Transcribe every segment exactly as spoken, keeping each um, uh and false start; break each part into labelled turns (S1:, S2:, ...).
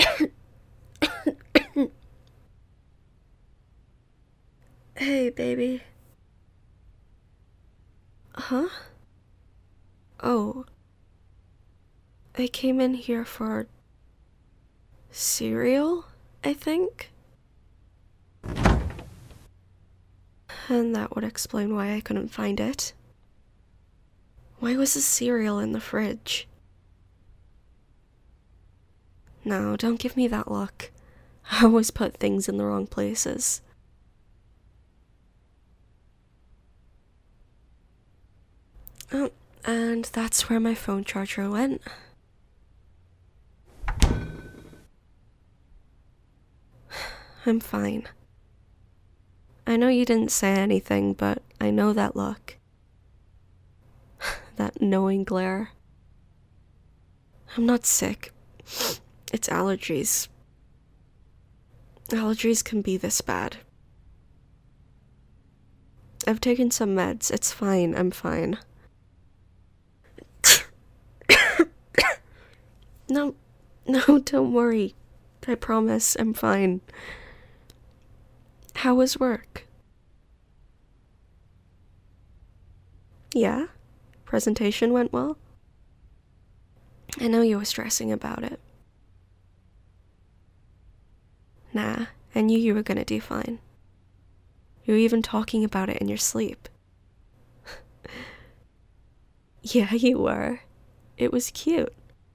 S1: Hey, baby. Huh? Oh. I came in here for cereal, I think? And that would explain why I couldn't find it. Why was the cereal in the fridge? No, don't give me that look. I always put things in the wrong places. Oh, and that's where my phone charger went. I'm fine. I know you didn't say anything, but I know that look. That knowing glare. I'm not sick. It's allergies. Allergies can be this bad. I've taken some meds. It's fine. I'm fine. No, no, don't worry. I promise. I'm fine. How was work? Yeah? Presentation went well? I know you were stressing about it. Nah, I knew you were gonna do fine. You were even talking about it in your sleep. Yeah, you were. It was cute.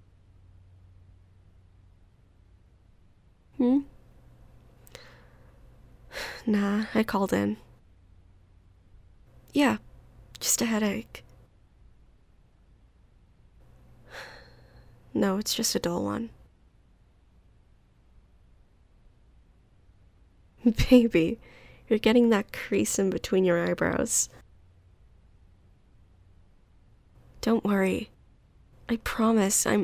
S1: Hmm? Nah, I called in. Yeah, just a headache. No, it's just a dull one. Baby, you're getting that crease in between your eyebrows. Don't worry. I promise, I'm...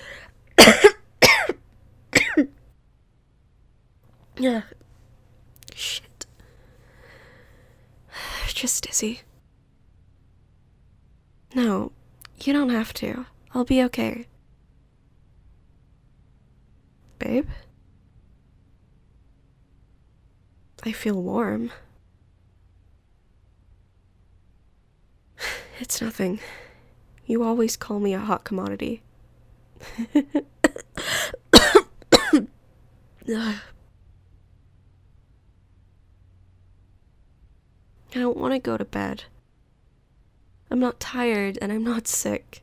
S1: Yeah. Shit. Just dizzy. No, you don't have to. I'll be okay. Babe? I feel warm. It's nothing. You always call me a hot commodity. I don't want to go to bed. I'm not tired and I'm not sick.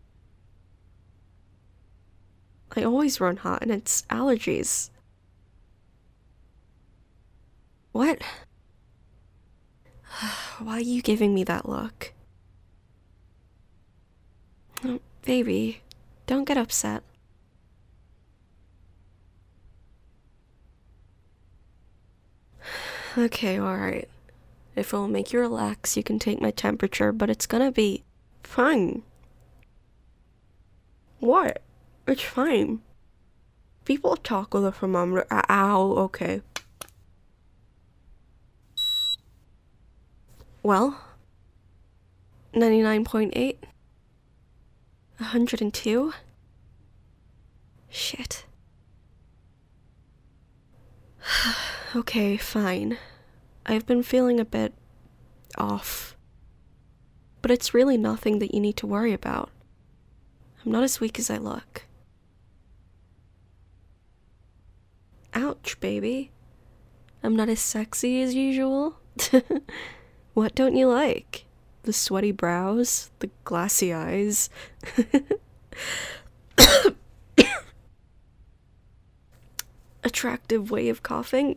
S1: I always run hot and it's allergies. What? Why are you giving me that look? Oh, baby, don't get upset. Okay, alright. If it'll make you relax, you can take my temperature, but it's gonna be fine. What? It's fine. People talk with a thermometer. Ow, okay. Well, ninety-nine point eight? one hundred two? Shit. Okay, fine. I've been feeling a bit off. But it's really nothing that you need to worry about. I'm not as weak as I look. Ouch, baby. I'm not as sexy as usual. What don't you like? The sweaty brows, the glassy eyes. Attractive way of coughing.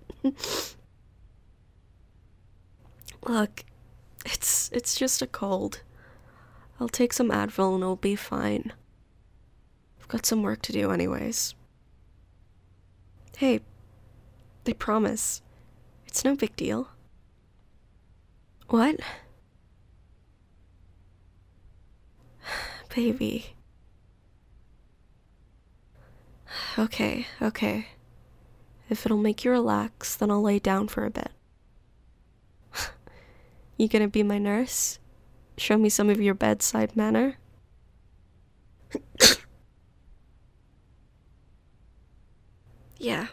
S1: Look, it's it's just a cold. I'll take some Advil and it'll be fine. I've got some work to do anyways. Hey, I promise. It's no big deal. What? Baby. Okay, okay. If it'll make you relax, then I'll lay down for a bit. You gonna be my nurse? Show me some of your bedside manner? Yeah.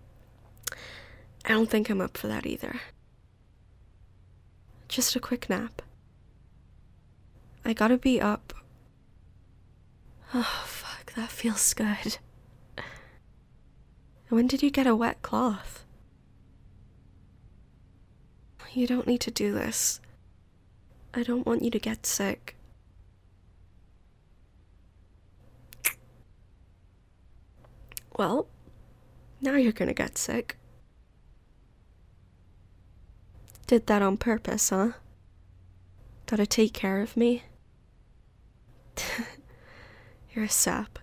S1: I don't think I'm up for that either. Just a quick nap. I gotta be up. Oh, fuck, that feels good. When did you get a wet cloth? You don't need to do this. I don't want you to get sick. Well, now you're gonna get sick. Did that on purpose, huh? Gotta take care of me? You're a sap.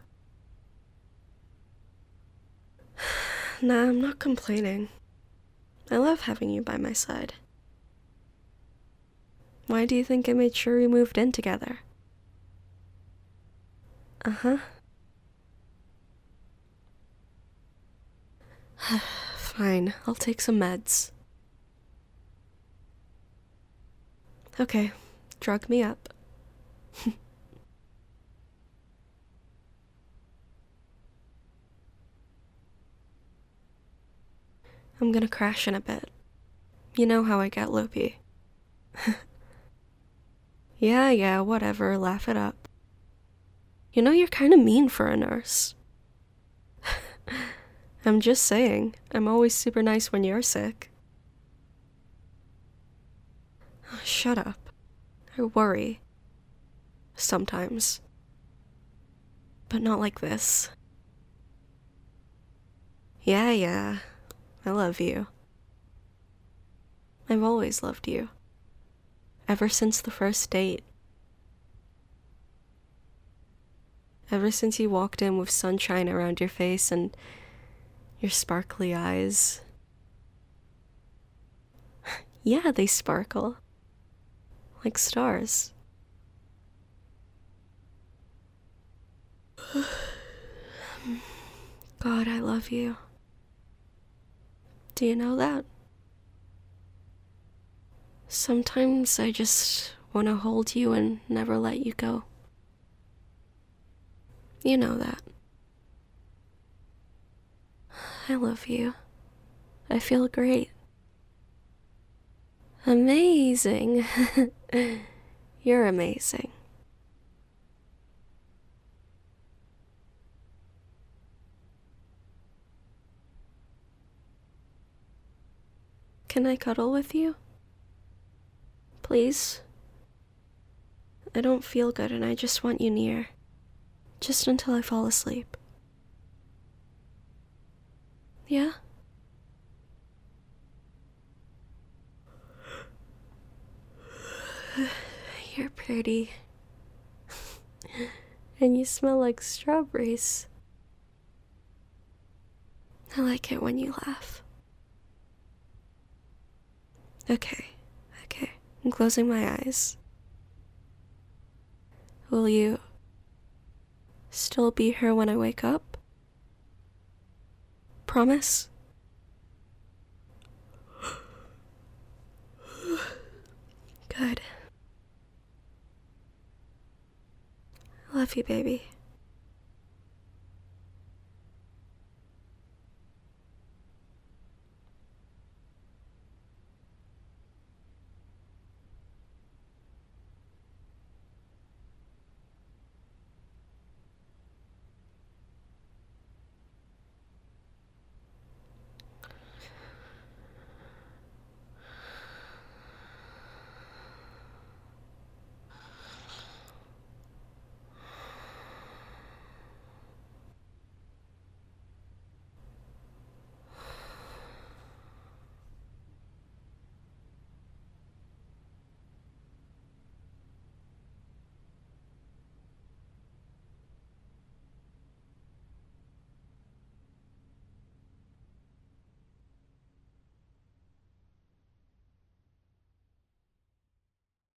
S1: Nah, I'm not complaining. I love having you by my side. Why do you think I made sure we moved in together? Uh-huh. Fine, I'll take some meds. Okay, drug me up. I'm gonna crash in a bit. You know how I get loopy. Yeah, yeah, whatever, laugh it up. You know, you're kinda mean for a nurse. I'm just saying, I'm always super nice when you're sick. Oh, shut up. I worry. Sometimes. But not like this. Yeah, yeah. I love you. I've always loved you. Ever since the first date. Ever since you walked in with sunshine around your face and your sparkly eyes. Yeah, they sparkle. Like stars. God, I love you. Do you know that? Sometimes I just want to hold you and never let you go. You know that. I love you. I feel great. Amazing. You're amazing. Can I cuddle with you? Please? I don't feel good and I just want you near. Just until I fall asleep. Yeah? You're pretty. And you smell like strawberries. I like it when you laugh. Okay, okay. I'm closing my eyes. Will you still be here when I wake up? Promise? Good. I love you, baby.